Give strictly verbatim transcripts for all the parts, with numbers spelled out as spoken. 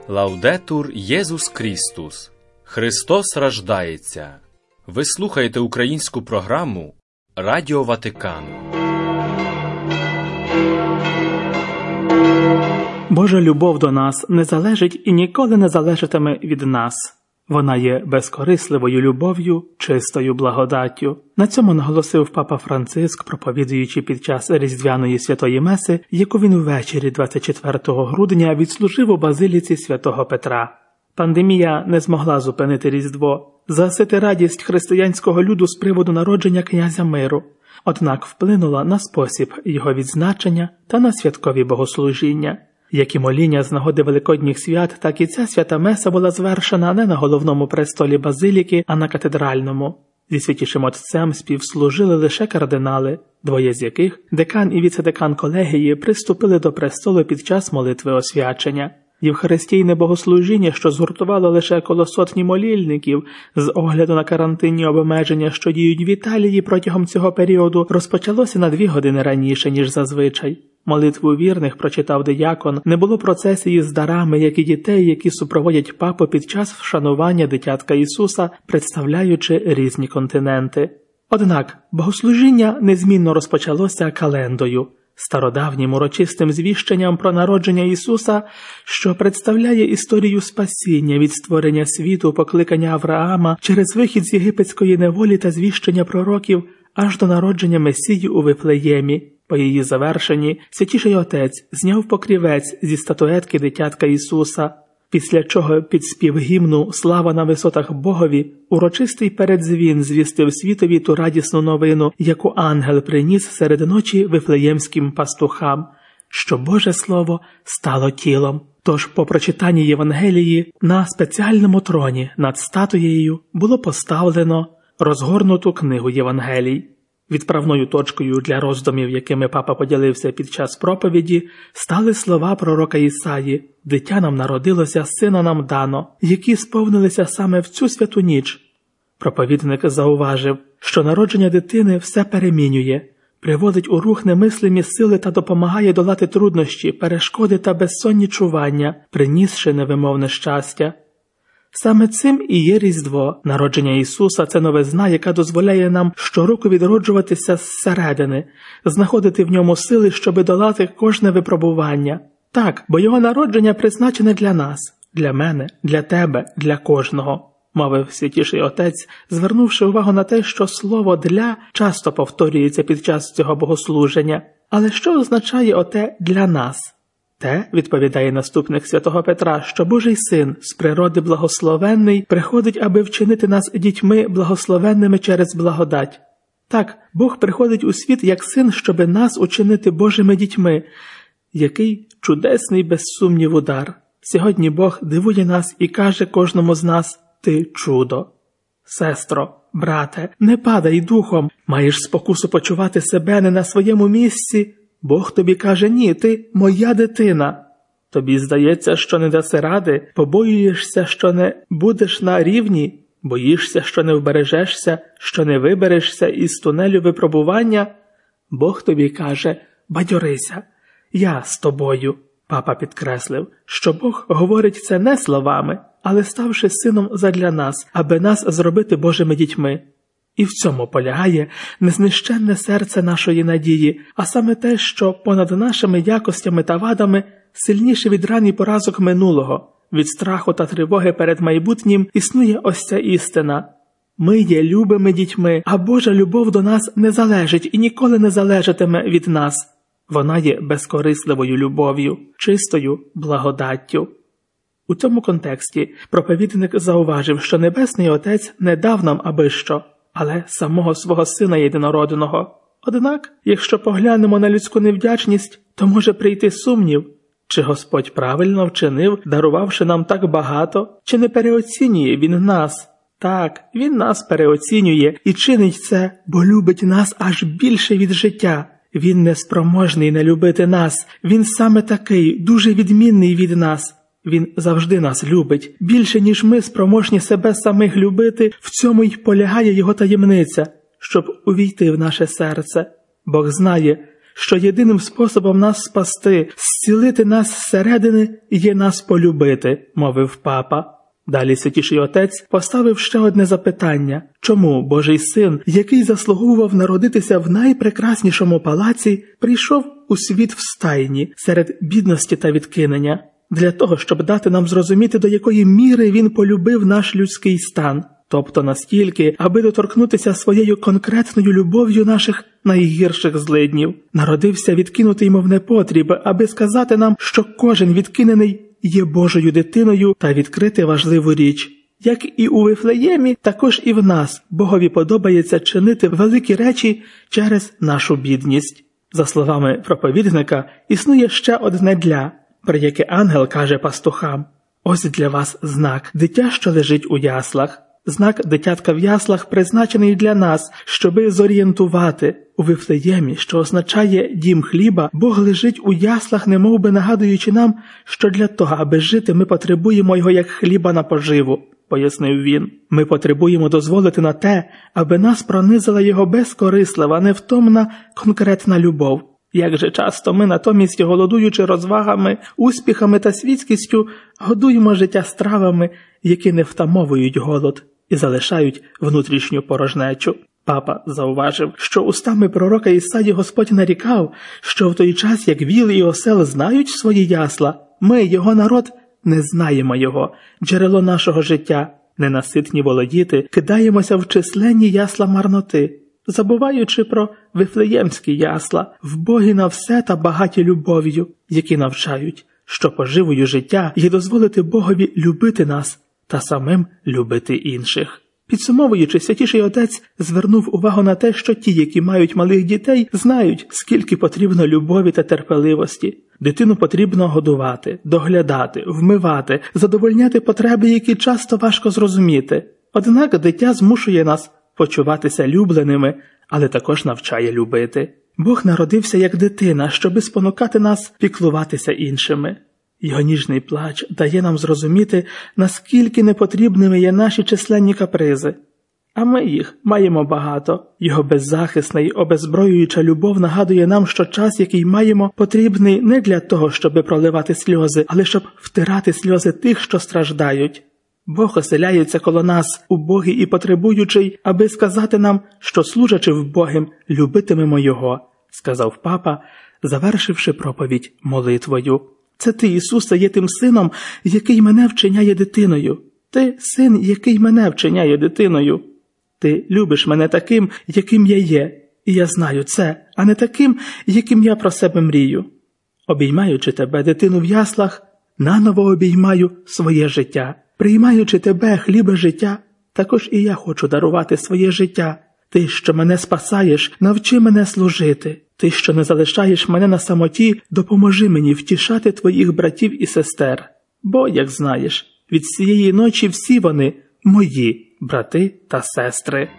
Лаудетур Єсус Крістус. Христос рождається. Ви слухаєте українську програму Радіо Ватикану. Божа любов до нас не залежить і ніколи не залежатиме від нас. Вона є безкорисливою любов'ю, чистою благодаттю. На цьому наголосив папа Франциск, проповідуючи під час Різдвяної святої Меси, яку він ввечері двадцять четвертого грудня відслужив у базиліці святого Петра. Пандемія не змогла зупинити Різдво, загасити радість християнського люду з приводу народження князя миру, однак вплинула на спосіб його відзначення та на святкові богослужіння. Як і моління з нагоди Великодніх свят, так і ця свята Меса була звершена не на головному престолі базиліки, а на катедральному. Зі святішим отцем співслужили лише кардинали, двоє з яких, декан і віцедекан колегії, приступили до престолу під час молитви освячення. Євхаристійне богослужіння, що згуртувало лише коло сотні молільників, з огляду на карантинні обмеження, що діють в Італії протягом цього періоду, розпочалося на дві години раніше, ніж зазвичай. Молитву вірних прочитав диякон, не було процесії з дарами, як і дітей, які супроводять папу під час вшанування дитятка Ісуса, представляючи різні континенти. Однак богослужіння незмінно розпочалося календою, стародавнім урочистим звіщенням про народження Ісуса, що представляє історію спасіння від створення світу, покликання Авраама через вихід з єгипетської неволі та звіщення пророків аж до народження Месії у Вифлеємі. По її завершенні Святіший Отець зняв покрівець зі статуетки дитятка Ісуса, після чого під спів гімну «Слава на висотах Богові» урочистий передзвін звістив світові ту радісну новину, яку ангел приніс серед ночі вифлеємським пастухам, що Боже Слово стало тілом. Тож по прочитанні Євангелії на спеціальному троні над статуєю було поставлено розгорнуту книгу Євангелій. Відправною точкою для роздумів, якими папа поділився під час проповіді, стали слова пророка Ісаї «Дитя нам народилося, сина нам дано», які сповнилися саме в цю святу ніч. Проповідник зауважив, що народження дитини все перемінює, приводить у рух немислимі сили та допомагає долати труднощі, перешкоди та безсонні чування, принісши невимовне щастя. Саме цим і є Різдво. Народження Ісуса – це новизна, яка дозволяє нам щороку відроджуватися зсередини, знаходити в ньому сили, щоби долати кожне випробування. Так, бо його народження призначене для нас, для мене, для тебе, для кожного, мовив Святіший Отець, звернувши увагу на те, що слово «для» часто повторюється під час цього богослуження. Але що означає оте «для нас»? Те, відповідає наступник святого Петра, що Божий Син з природи благословенний приходить, аби вчинити нас дітьми благословенними через благодать. Так, Бог приходить у світ як Син, щоби нас учинити Божими дітьми. Який чудесний, без сумніву, дар. Сьогодні Бог дивує нас і каже кожному з нас «Ти чудо». Сестро, брате, не падай духом, маєш спокусу почувати себе не на своєму місці. Бог тобі каже «Ні, ти моя дитина». Тобі здається, що не даси ради, побоюєшся, що не будеш на рівні, боїшся, що не вбережешся, що не виберешся із тунелю випробування. Бог тобі каже «Бадьорися, я з тобою». Папа підкреслив, що Бог говорить це не словами, але ставши сином задля нас, аби нас зробити Божими дітьми. І в цьому полягає незнищенне серце нашої надії, а саме те, що понад нашими якостями та вадами сильніше від ран і поразок минулого, від страху та тривоги перед майбутнім існує ось ця істина. Ми є любими дітьми, а Божа любов до нас не залежить і ніколи не залежатиме від нас. Вона є безкорисливою любов'ю, чистою благодаттю. У цьому контексті проповідник зауважив, що Небесний Отець не дав нам аби що, але самого свого Сина єдинородного. Однак, якщо поглянемо на людську невдячність, то може прийти сумнів, чи Господь правильно вчинив, дарувавши нам так багато, чи не переоцінює Він нас. Так, Він нас переоцінює і чинить це, бо любить нас аж більше від життя. Він неспроможний не любити нас, Він саме такий, дуже відмінний від нас. Він завжди нас любить. Більше, ніж ми спроможні себе самих любити, в цьому й полягає його таємниця, щоб увійти в наше серце. Бог знає, що єдиним способом нас спасти, зцілити нас зсередини є нас полюбити, мовив папа. Далі Святіший Отець поставив ще одне запитання. Чому Божий Син, який заслуговував народитися в найпрекраснішому палаці, прийшов у світ в стайні, серед бідності та відкинення? Для того, щоб дати нам зрозуміти, до якої міри він полюбив наш людський стан. Тобто настільки, аби доторкнутися своєю конкретною любов'ю наших найгірших злиднів. Народився відкинутий, мов непотріб, аби сказати нам, що кожен відкинений є Божою дитиною та відкрити важливу річ. Як і у Вифлеємі, також і в нас Богові подобається чинити великі речі через нашу бідність. За словами проповідника, існує ще одне «для», про яке ангел каже пастухам: «Ось для вас знак, дитя, що лежить у яслах». Знак дитятка в яслах призначений для нас, щоби зорієнтувати. У Вифлеємі, що означає «дім хліба», Бог лежить у яслах, немов би нагадуючи нам, що для того, аби жити, ми потребуємо його як хліба на поживу, пояснив він. Ми потребуємо дозволити на те, аби нас пронизила його безкорислива, невтомна, конкретна любов. Як же часто ми, натомість, голодуючи розвагами, успіхами та світськістю, годуємо життя стравами, які не втамовують голод і залишають внутрішню порожнечу. Папа зауважив, що устами пророка Ісаї Господь нарікав, що в той час, як віл і осел знають свої ясла, ми, його народ, не знаємо його, джерело нашого життя. Ненаситні володіти кидаємося в численні ясла марноти, забуваючи про вифлеємські ясла, вбогі на все та багаті любов'ю, які навчають, що поживою життя є дозволити Богові любити нас та самим любити інших. Підсумовуючи, Святіший Отець звернув увагу на те, що ті, які мають малих дітей, знають, скільки потрібно любові та терпеливості. Дитину потрібно годувати, доглядати, вмивати, задовольняти потреби, які часто важко зрозуміти. Однак дитя змушує нас почуватися любленими, але також навчає любити. Бог народився як дитина, щоби спонукати нас піклуватися іншими. Його ніжний плач дає нам зрозуміти, наскільки непотрібними є наші численні капризи. А ми їх маємо багато. Його беззахисна й обезброююча любов нагадує нам, що час, який маємо, потрібний не для того, щоб проливати сльози, але щоб втирати сльози тих, що страждають. Бог оселяється коло нас, убогий і потребуючий, аби сказати нам, що, служачи вбогим, любитимемо Його, сказав папа, завершивши проповідь молитвою. Це ти, Ісусе, є тим сином, який мене вчиняє дитиною. Ти син, який мене вчиняє дитиною. Ти любиш мене таким, яким я є, і я знаю це, а не таким, яким я про себе мрію. Обіймаючи тебе, дитину в яслах, наново обіймаю своє життя. Приймаючи тебе, хлібе життя, також і я хочу дарувати своє життя. Ти, що мене спасаєш, навчи мене служити. Ти, що не залишаєш мене на самоті, допоможи мені втішати твоїх братів і сестер. Бо, як знаєш, від цієї ночі всі вони мої брати та сестри.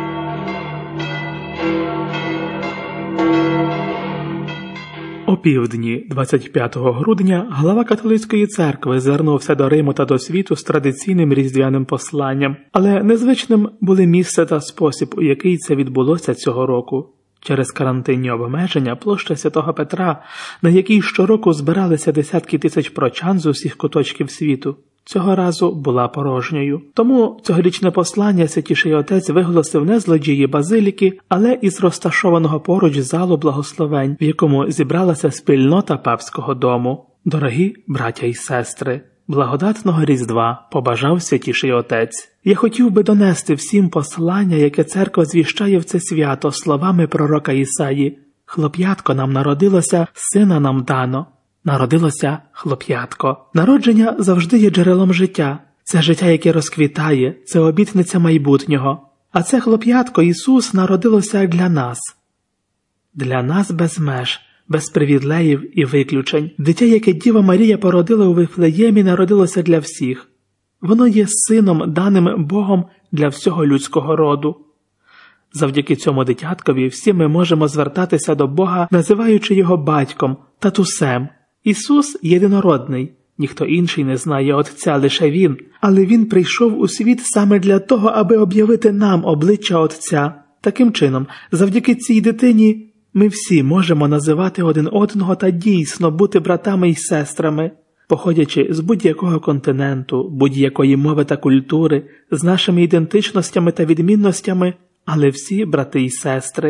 Опівдні двадцять п'ятого грудня глава католицької церкви звернувся до Риму та до світу з традиційним різдвяним посланням, але незвичним були місце та спосіб, у який це відбулося цього року. Через карантинні обмеження площа Святого Петра, на якій щороку збиралися десятки тисяч прочан з усіх куточків світу, цього разу була порожньою. Тому цьогорічне послання Святіший Отець виголосив не з лоджії базиліки, але із розташованого поруч залу благословень, в якому зібралася спільнота папського дому. Дорогі браття і сестри, благодатного Різдва побажав Святіший Отець. Я хотів би донести всім послання, яке церква звіщає в це свято словами пророка Ісаї. «Хлоп'ятко нам народилося, сина нам дано». Народилося хлоп'ятко. Народження завжди є джерелом життя. Це життя, яке розквітає, це обітниця майбутнього. А це хлоп'ятко Ісус народилося для нас. Для нас без меж, без привілеїв і виключень. Дитя, яке Діва Марія породила у Вифлеємі, народилося для всіх. Воно є сином, даним Богом для всього людського роду. Завдяки цьому дитяткові всі ми можемо звертатися до Бога, називаючи його батьком, татусем. Ісус єдинородний, ніхто інший не знає Отця, лише Він, але Він прийшов у світ саме для того, аби об'явити нам обличчя Отця. Таким чином, завдяки цій дитині Ми всі можемо називати один одного та дійсно бути братами й сестрами, походячи з будь-якого континенту, будь-якої мови та культури, з нашими ідентичностями та відмінностями, але всі брати й сестри.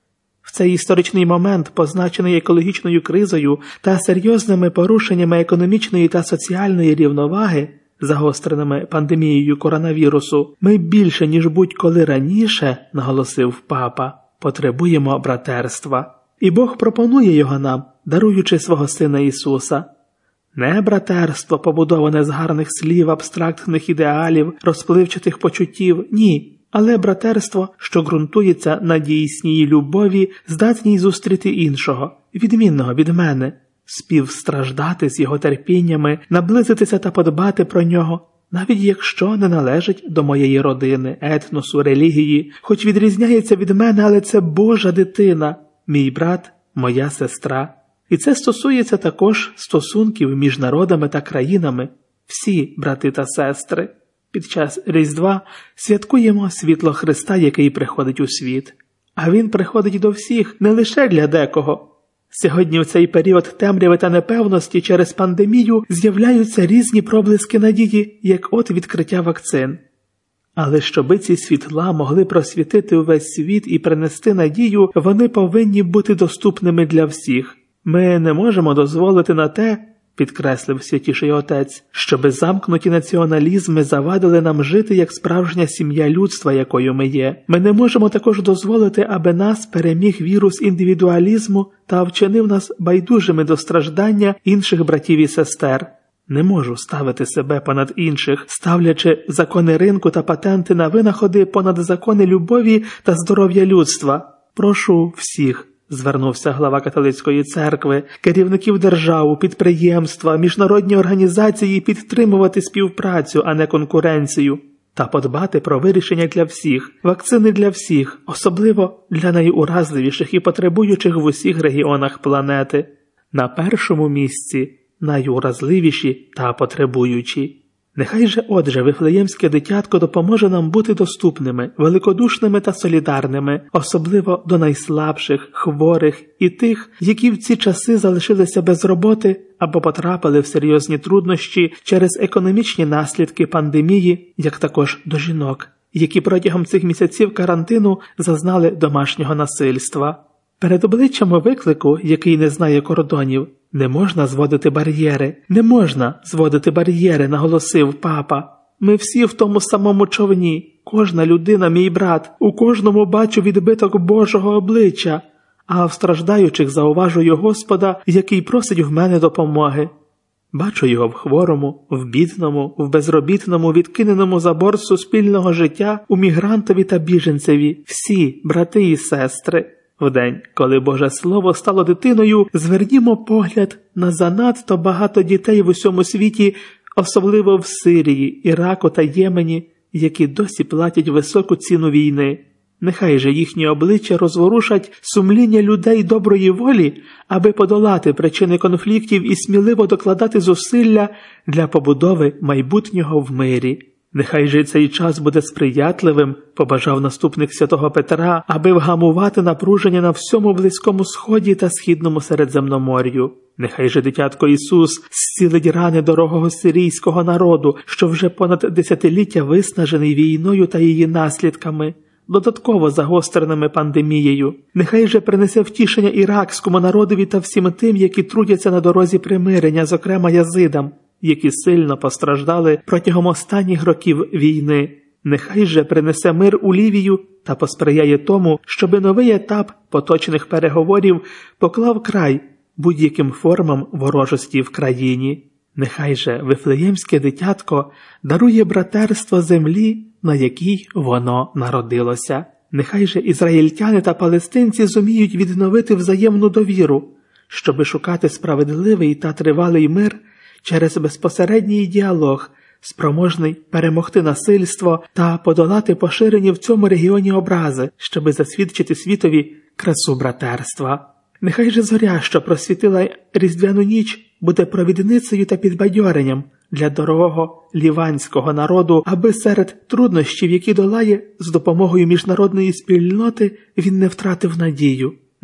В цей історичний момент, позначений екологічною кризою та серйозними порушеннями економічної та соціальної рівноваги, загостреними пандемією коронавірусу, ми більше, ніж будь-коли раніше, наголосив папа, потребуємо братерства. І Бог пропонує його нам, даруючи свого Сина Ісуса. Не братерство, побудоване з гарних слів, абстрактних ідеалів, розпливчатих почуттів, ні. Але братерство, що ґрунтується на дійсній любові, здатній зустріти іншого, відмінного від мене, співстраждати з його терпіннями, наблизитися та подбати про нього, навіть якщо не належить до моєї родини, етносу, релігії, хоч відрізняється від мене, але це Божа дитина, мій брат, моя сестра. І це стосується також стосунків між народами та країнами, всі брати та сестри. Під час Різдва святкуємо світло Христа, який приходить у світ. А Він приходить до всіх, не лише для декого. Сьогодні в цей період темряви та непевності через пандемію з'являються різні проблиски надії, як от відкриття вакцин. Але щоби ці світла могли просвітити увесь світ і принести надію, вони повинні бути доступними для всіх. Ми не можемо дозволити на те, підкреслив Святіший Отець, щоби замкнуті націоналізми завадили нам жити як справжня сім'я людства, якою ми є. Ми не можемо також дозволити, аби нас переміг вірус індивідуалізму та вчинив нас байдужими до страждання інших братів і сестер. Не можу ставити себе понад інших, ставлячи закони ринку та патенти на винаходи понад закони любові та здоров'я людства. Прошу всіх, звернувся глава католицької церкви, керівників держав, підприємства, міжнародні організації підтримувати співпрацю, а не конкуренцію, та подбати про вирішення для всіх, вакцини для всіх, особливо для найуразливіших і потребуючих в усіх регіонах планети. На першому місці найуразливіші та потребуючі. Нехай же, отже, Вифлеємське дитятко допоможе нам бути доступними, великодушними та солідарними, особливо до найслабших, хворих і тих, які в ці часи залишилися без роботи або потрапили в серйозні труднощі через економічні наслідки пандемії, як також до жінок, які протягом цих місяців карантину зазнали домашнього насильства. Перед обличчям виклику, який не знає кордонів, не можна зводити бар'єри, не можна зводити бар'єри, наголосив папа. Ми всі в тому самому човні, кожна людина мій брат, у кожному бачу відбиток Божого обличчя, а в страждаючих зауважую Господа, який просить в мене допомоги. Бачу його в хворому, в бідному, в безробітному, відкиненому за борт суспільного життя, у мігрантові та біженцеві, всі брати і сестри. В день, коли Боже Слово стало дитиною, звернімо погляд на занадто багато дітей в усьому світі, особливо в Сирії, Іраку та Ємені, які досі платять високу ціну війни. Нехай же їхні обличчя розворушать сумління людей доброї волі, аби подолати причини конфліктів і сміливо докладати зусилля для побудови майбутнього в мирі. Нехай же цей час буде сприятливим, побажав наступник святого Петра, аби вгамувати напруження на всьому Близькому Сході та Східному Середземномор'ю. Нехай же дитятко Ісус зцілить рани дорогого сирійського народу, що вже понад десятиліття виснажений війною та її наслідками, додатково загостреними пандемією. Нехай же принесе втішення іракському народові та всім тим, які трудяться на дорозі примирення, зокрема язидам, які сильно постраждали протягом останніх років війни. Нехай же принесе мир у Лівію та посприяє тому, щоби новий етап поточних переговорів поклав край будь-яким формам ворожості в країні. Нехай же Вифлеємське дитятко дарує братерство землі, на якій воно народилося. Нехай же ізраїльтяни та палестинці зуміють відновити взаємну довіру, щоби шукати справедливий та тривалий мир через безпосередній діалог, спроможний перемогти насильство та подолати поширені в цьому регіоні образи, щоби засвідчити світові красу братерства. Нехай же зоря, що просвітила різдвяну ніч, буде провідницею та підбадьоренням для дорогого ліванського народу, аби серед труднощів, які долає, з допомогою міжнародної спільноти він не втратив надію.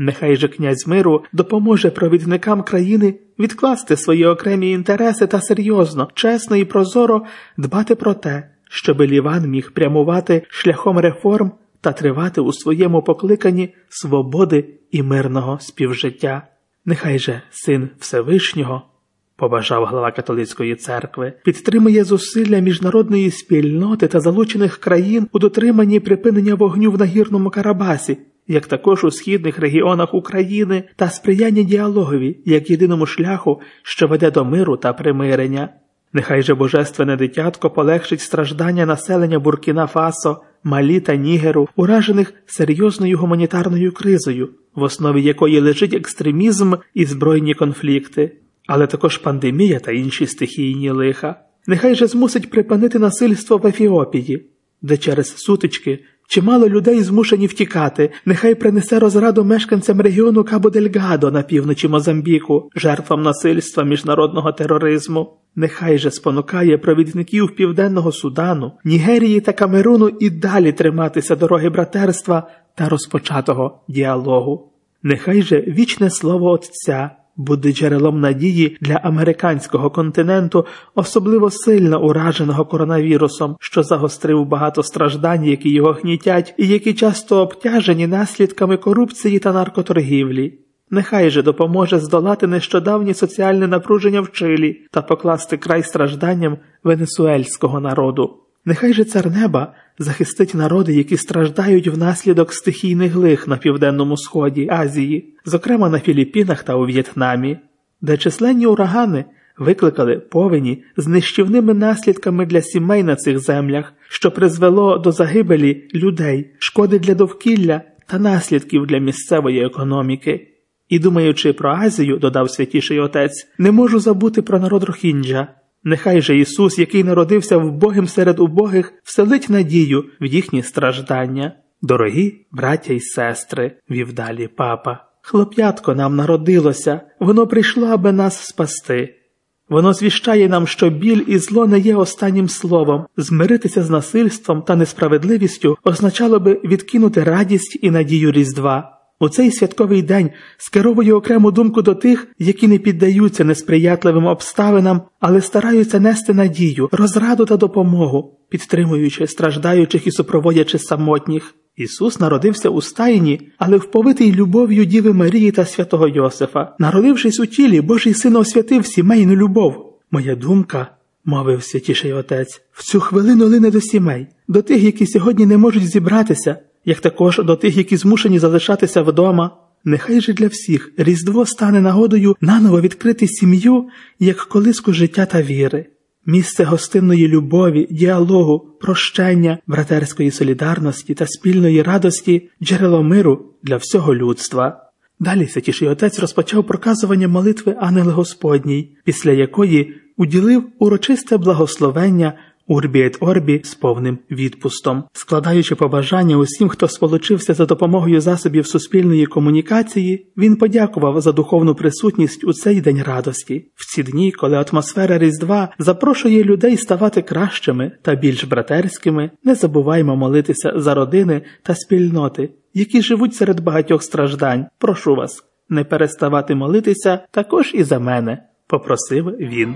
Нехай же князь миру допоможе провідникам країни відкласти свої окремі інтереси та серйозно, чесно і прозоро дбати про те, щоби Ліван міг прямувати шляхом реформ та тривати у своєму покликанні свободи і мирного співжиття. Нехай же Син Всевишнього, побажав глава католицької церкви, підтримує зусилля міжнародної спільноти та залучених країн у дотриманні припинення вогню в Нагірному Карабасі, як також у східних регіонах України, та сприяння діалогові як єдиному шляху, що веде до миру та примирення. Нехай же Божественне дитятко полегшить страждання населення Буркіна-Фасо, Малі та Нігеру, уражених серйозною гуманітарною кризою, в основі якої лежить екстремізм і збройні конфлікти, але також пандемія та інші стихійні лиха. Нехай же змусить припинити насильство в Ефіопії, де через сутички чимало людей змушені втікати. Нехай принесе розраду мешканцям регіону Кабо-Дельгадо на півночі Мозамбіку, жертвам насильства міжнародного тероризму. Нехай же спонукає провідників Південного Судану, Нігерії та Камеруну і далі триматися дороги братерства та розпочатого діалогу. Нехай же вічне слово Отця буде джерелом надії для американського континенту, особливо сильно ураженого коронавірусом, що загострив багато страждань, які його гнітять, і які часто обтяжені наслідками корупції та наркоторгівлі. Нехай же допоможе здолати нещодавнє соціальне напруження в Чилі та покласти край стражданням венесуельського народу. Нехай же Цар Неба захистить народи, які страждають внаслідок стихійних лих на Південному Сході Азії, зокрема на Філіппінах та у В'єтнамі, де численні урагани викликали повені з нищівними наслідками для сімей на цих землях, що призвело до загибелі людей, шкоди для довкілля та наслідків для місцевої економіки. І думаючи про Азію, додав Святіший Отець, не можу забути про народ Рохінджа. Нехай же Ісус, який народився вбогим серед убогих, вселить надію в їхні страждання. Дорогі браття й сестри, вів далі папа, хлоп'ятко нам народилося, воно прийшло, аби нас спасти. Воно звіщає нам, що біль і зло не є останнім словом. Змиритися з насильством та несправедливістю означало би відкинути радість і надію Різдва. У цей святковий день скеровую окрему думку до тих, які не піддаються несприятливим обставинам, але стараються нести надію, розраду та допомогу, підтримуючи страждаючих і супроводячи самотніх. Ісус народився у стайні, але вповитий любов'ю Діви Марії та святого Йосифа. Народившись у тілі, Божий Син освятив сімейну любов. Моя думка, мовив Святіший Отець, в цю хвилину лине до сімей, до тих, які сьогодні не можуть зібратися, як також до тих, які змушені залишатися вдома. Нехай же для всіх Різдво стане нагодою наново відкрити сім'ю, як колиску життя та віри. Місце гостинної любові, діалогу, прощення, братерської солідарності та спільної радості, джерело миру для всього людства. Далі Святіший Отець розпочав проказування молитви Ангели Господній, після якої уділив урочисте благословення Урбі ет Орбі з повним відпустом. Складаючи побажання усім, хто сполучився за допомогою засобів суспільної комунікації, він подякував за духовну присутність у цей день радості. В ці дні, коли атмосфера Різдва запрошує людей ставати кращими та більш братерськими, не забуваймо молитися за родини та спільноти, які живуть серед багатьох страждань. Прошу вас, не переставати молитися також і за мене, попросив він.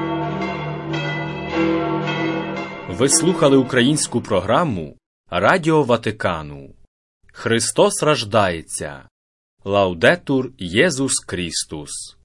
Ви слухали українську програму Радіо Ватикану. Христос рождається. Лаудетур Єсус Крістус.